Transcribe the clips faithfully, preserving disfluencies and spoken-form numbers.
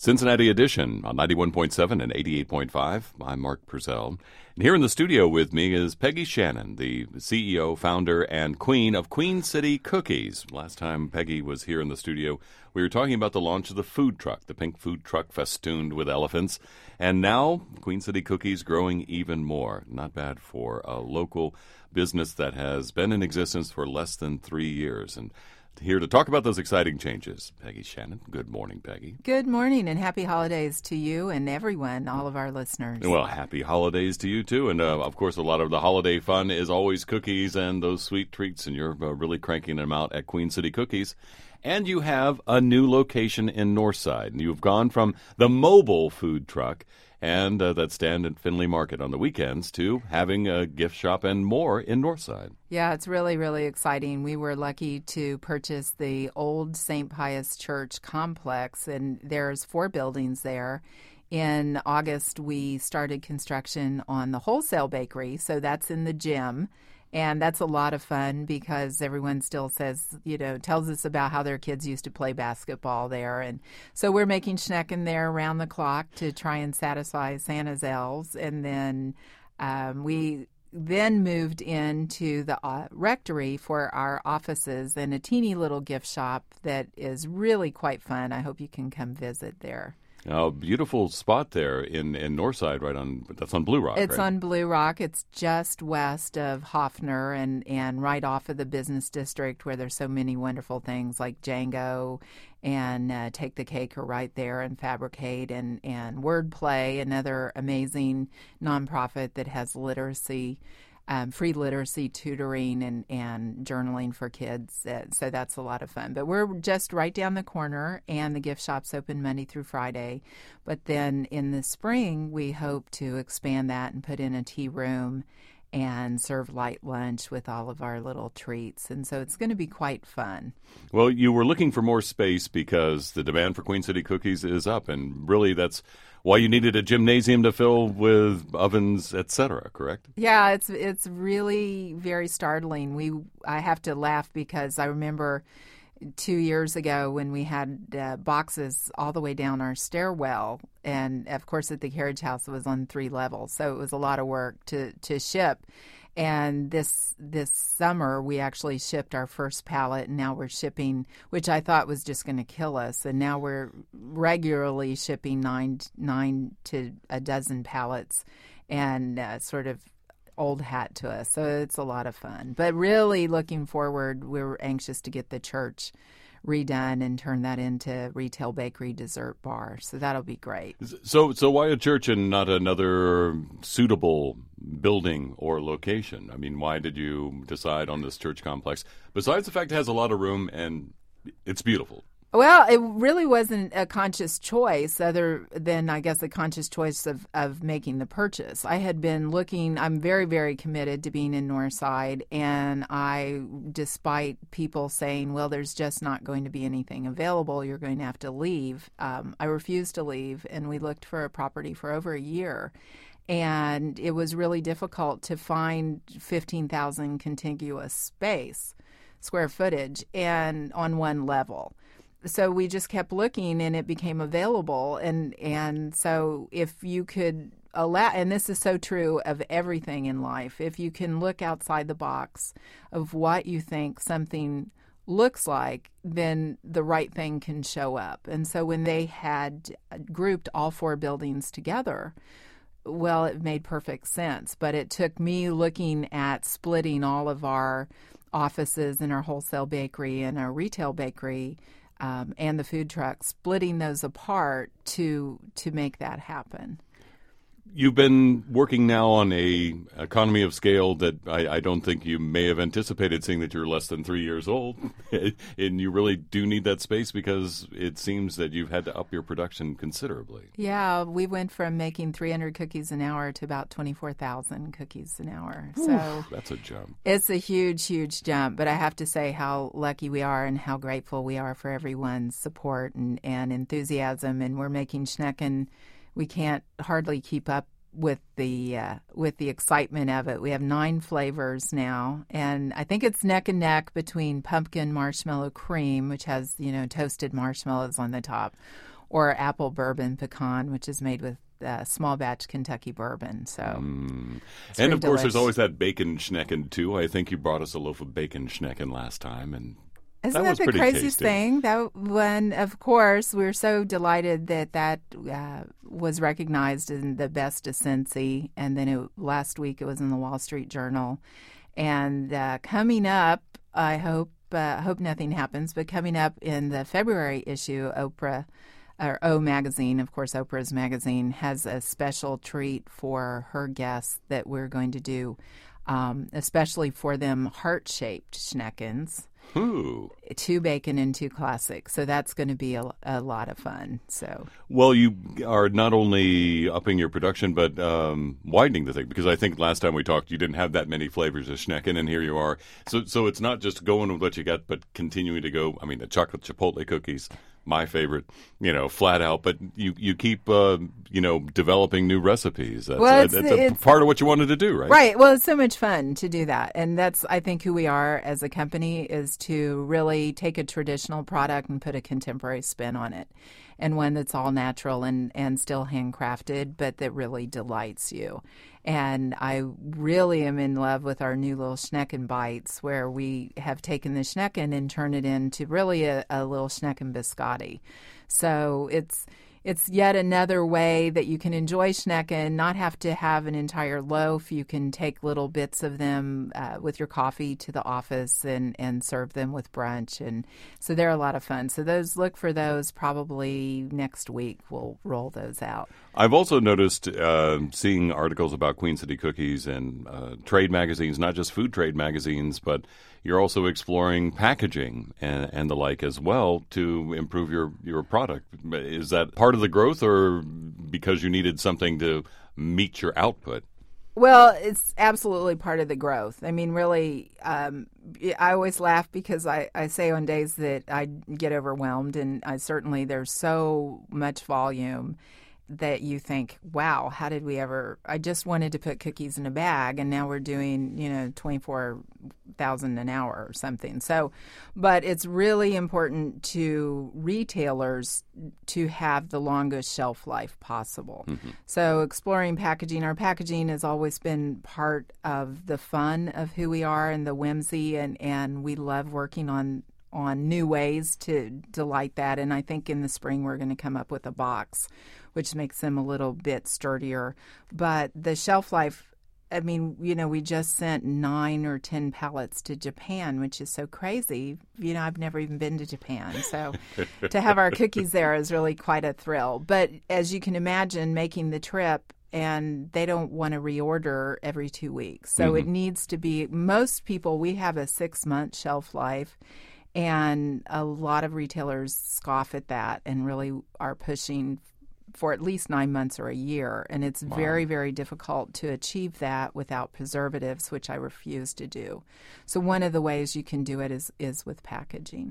Cincinnati Edition on ninety-one point seven and eighty-eight point five. I'm Mark Purcell. And here in the studio with me is Peggy Shannon, the C E O, founder, and queen of Queen City Cookies. Last time Peggy was here in the studio, we were talking about the launch of the food truck, the pink food truck festooned with elephants. And now, Queen City Cookies growing even more. Not bad for a local business that has been in existence for less than three years. And here to talk about those exciting changes, Peggy Shannon. Good morning, Peggy. Good morning, and happy holidays to you and everyone, all of our listeners. Well, happy holidays to you, too. And, uh, of course, a lot of the holiday fun is always cookies and those sweet treats, and you're uh, really cranking them out at Queen City Cookies. And you have a new location in Northside. You've gone from the mobile food truck and uh, that stand at Findlay Market on the weekends to having a gift shop and more in Northside. Yeah, it's really, really exciting. We were lucky to purchase the old Saint Pius Church complex, and there's four buildings there. In August, we started construction on the wholesale bakery, so that's in the gym. And that's a lot of fun because everyone still says, you know, tells us about how their kids used to play basketball there. And so we're making schnecken there around the clock to try and satisfy Santa's elves. And then um, we then moved into the uh, rectory for our offices and a teeny little gift shop that is really quite fun. I hope you can come visit there. Oh, beautiful spot there in, in Northside, right on, that's on Blue Rock, It's right? on Blue Rock. It's just west of Hoffner and, and right off of the business district where there's so many wonderful things like Django and uh, Take the Cake are right there and Fabricate and, and Wordplay, another amazing nonprofit that has literacy Um, free literacy tutoring and, and journaling for kids. Uh, so that's a lot of fun. But we're just right down the corner, and the gift shop's open Monday through Friday. But then in the spring, we hope to expand that and put in a tea room and serve light lunch with all of our little treats. And so it's going to be quite fun. Well, you were looking for more space because the demand for Queen City Cookies is up, and really that's why you needed a gymnasium to fill with ovens, et cetera, correct? Yeah, it's it's really very startling. We I have to laugh because I remember two years ago when we had uh, boxes all the way down our stairwell, and of course at the carriage house it was on three levels, so it was a lot of work to, to ship. And this this summer we actually shipped our first pallet, and now we're shipping, which I thought was just going to kill us, and now we're regularly shipping nine nine to a dozen pallets, and uh, sort of old hat to us. So it's a lot of fun. But really looking forward, we're anxious to get the church redone and turn that into retail bakery dessert bar. So that'll be great. So so why a church and not another suitable building or location? I mean, why did you decide on this church complex? Besides the fact it has a lot of room and it's beautiful. Well, it really wasn't a conscious choice other than, I guess, a conscious choice of, of making the purchase. I had been looking, I'm very, very committed to being in Northside, and I, despite people saying, well, there's just not going to be anything available, you're going to have to leave, um, I refused to leave, and we looked for a property for over a year. And it was really difficult to find fifteen thousand contiguous space, square footage, and on one level. So we just kept looking, and it became available. And and so if you could allow, and this is so true of everything in life, if you can look outside the box of what you think something looks like, then the right thing can show up. And so when they had grouped all four buildings together, well, it made perfect sense. But it took me looking at splitting all of our offices and our wholesale bakery and our retail bakery Um, and the food truck, splitting those apart to to make that happen. You've been working now on a economy of scale that I, I don't think you may have anticipated, seeing that you're less than three years old. And you really do need that space because it seems that you've had to up your production considerably. Yeah, we went from making three hundred cookies an hour to about twenty-four thousand cookies an hour. So Oof, that's a jump. It's a huge, huge jump. But I have to say how lucky we are and how grateful we are for everyone's support and, and enthusiasm. And we're making schnecken. We can't hardly keep up with the uh, with the excitement of it. We have nine flavors now, and I think it's neck and neck between pumpkin marshmallow cream, which has, you know, toasted marshmallows on the top, or apple bourbon pecan, which is made with uh, small batch Kentucky bourbon. So, mm. And of course, there's always that bacon schnecken too. I think you brought us a loaf of bacon schnecken last time, and isn't that, that was the craziest tasty. thing? That one, of course, we're so delighted that that uh, was recognized in the Best of Cincy, and then it, last week it was in the Wall Street Journal. And uh, coming up, I hope uh, hope nothing happens, but coming up in the February issue, Oprah. Or O Magazine, of course, Oprah's magazine, has a special treat for her guests that we're going to do, um, especially for them heart-shaped schneckens. Ooh. Two bacon and two classic. So that's going to be a, a lot of fun. So Well, you are not only upping your production, but um, widening the thing, because I think last time we talked, you didn't have that many flavors of schnecken, and here you are. So so it's not just going with what you got, but continuing to go. I mean, the chocolate chipotle cookies, my favorite, you know, flat out. But you, you keep, uh, you know, developing new recipes. That's, well, it's, uh, that's a it's, part of what you wanted to do, right? Right. Well, it's so much fun to do that. And that's, I think, who we are as a company, is to really take a traditional product and put a contemporary spin on it. And one that's all natural and, and still handcrafted, but that really delights you. And I really am in love with our new little Schnecken Bites, where we have taken the Schnecken and turned it into really a, a little Schnecken biscotti. So it's it's yet another way that you can enjoy Schnecken, not have to have an entire loaf. You can take little bits of them uh, with your coffee to the office and, and serve them with brunch. And so they're a lot of fun. So those, look for those probably next week. We'll roll those out. I've also noticed uh, seeing articles about Queen City Cookies in uh, trade magazines, not just food trade magazines, but you're also exploring packaging and, and the like as well to improve your, your product. Is that part of the growth, or because you needed something to meet your output? Well, it's absolutely part of the growth. I mean, really, um, I always laugh because I, I say on days that I get overwhelmed, and I certainly there's so much volume that you think, wow, how did we ever, I just wanted to put cookies in a bag, and now we're doing, you know, twenty-four thousand an hour or something. So, but it's really important to retailers to have the longest shelf life possible. Mm-hmm. So exploring packaging, our packaging has always been part of the fun of who we are and the whimsy, and, and we love working on on new ways to delight that. And I think in the spring we're going to come up with a box, which makes them a little bit sturdier. But the shelf life, I mean, you know, we just sent nine or ten pallets to Japan, which is so crazy. You know, I've never even been to Japan. So to have our cookies there is really quite a thrill. But as you can imagine, making the trip, and they don't want to reorder every two weeks. So mm-hmm. it needs to be, most people, we have a six-month shelf life. And a lot of retailers scoff at that and really are pushing for at least nine months or a year. And it's wow. very, very difficult to achieve that without preservatives, which I refuse to do. So one of the ways you can do it is, is with packaging.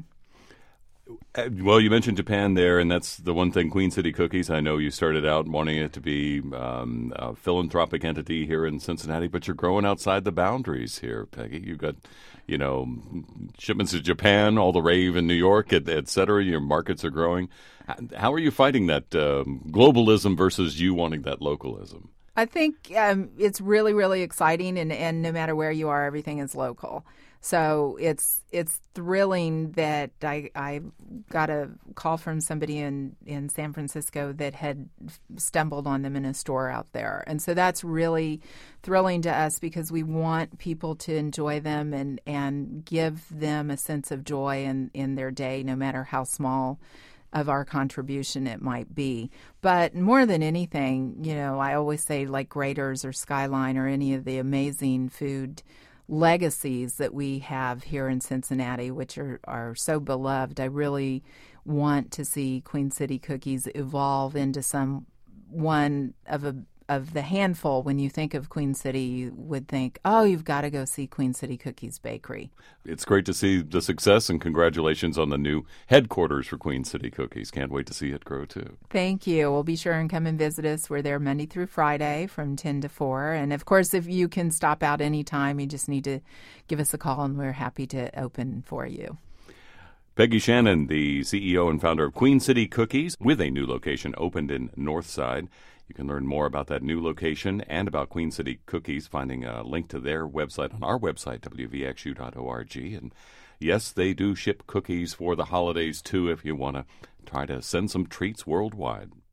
Well, you mentioned Japan there, and that's the one thing, Queen City Cookies. I know you started out wanting it to be um, a philanthropic entity here in Cincinnati, but you're growing outside the boundaries here, Peggy. You've got, you know, shipments to Japan, all the rave in New York, et, et cetera. Your markets are growing. How are you fighting that um, globalism versus you wanting that localism? I think um, it's really, really exciting, and, and no matter where you are, everything is local. So it's it's thrilling that I, I got a call from somebody in, in San Francisco that had stumbled on them in a store out there. And so that's really thrilling to us because we want people to enjoy them and, and give them a sense of joy in, in their day, no matter how small of our contribution it might be. But more than anything, you know, I always say like Graeter's or Skyline or any of the amazing food legacies that we have here in Cincinnati, which are, are so beloved. I really want to see Queen City Cookies evolve into some one of a of the handful. When you think of Queen City, you would think, oh, you've got to go see Queen City Cookies Bakery. It's great to see the success, and congratulations on the new headquarters for Queen City Cookies. Can't wait to see it grow, too. Thank you. Well, be sure and come and visit us. We're there Monday through Friday from ten to four. And, of course, if you can stop out anytime, you just need to give us a call, and we're happy to open for you. Peggy Shannon, the C E O and founder of Queen City Cookies, with a new location opened in Northside. You can learn more about that new location and about Queen City Cookies, finding a link to their website on our website, w v x u dot org. And yes, they do ship cookies for the holidays, too, if you want to try to send some treats worldwide.